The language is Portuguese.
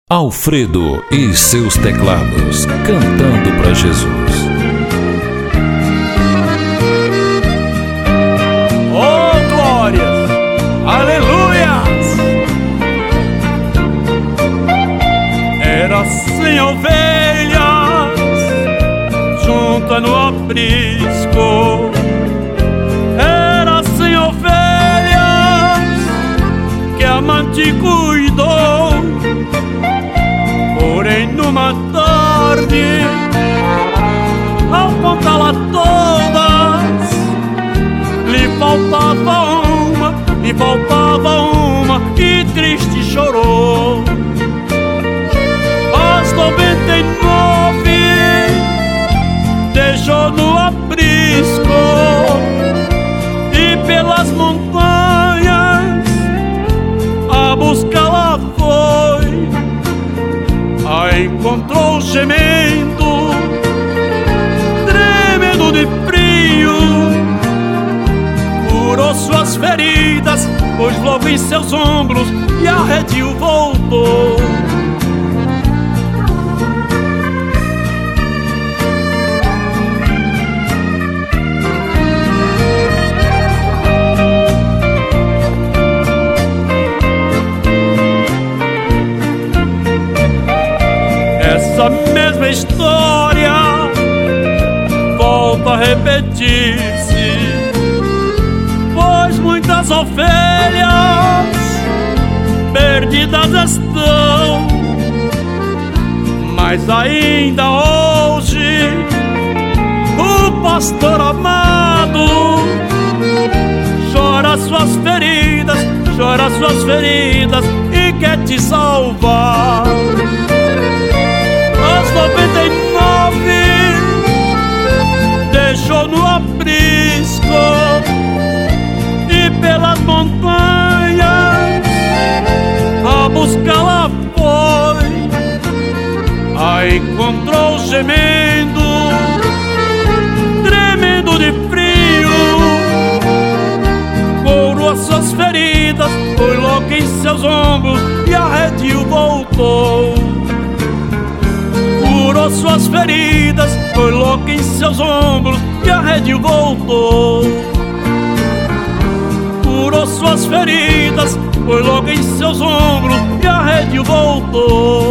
Alfredo e seus teclados, cantando para Jesus. Oh, glórias! Aleluias! Era 100 ovelhas junta no aprisco. Era 100 ovelhas que a amante cuidou. Porém numa tarde, ao contá-la todas, lhe faltava uma, e triste chorou. As 99 deixou no aprisco, e pelas montanhas a buscá-la foi. A encontrou gemendo, tremendo de frio, curou suas feridas, pôs logo em seus ombros e arredio voltou. Essa mesma história volta a repetir-se, pois muitas ovelhas perdidas estão, mas ainda hoje o pastor amado chora suas feridas e quer te salvar. As 99 deixou no aprisco, e pelas montanhas a buscá-la foi. A encontrou gemendo, tremendo de frio, curou as suas feridas, foi logo em seus ombros e arredio voltou. Curou suas feridas, foi logo em seus ombros e arredio voltou. Curou suas feridas, foi logo em seus ombros e arredio voltou.